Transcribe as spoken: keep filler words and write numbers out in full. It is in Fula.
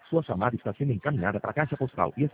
Sua chamada está sendo encaminhada para a caixa postal e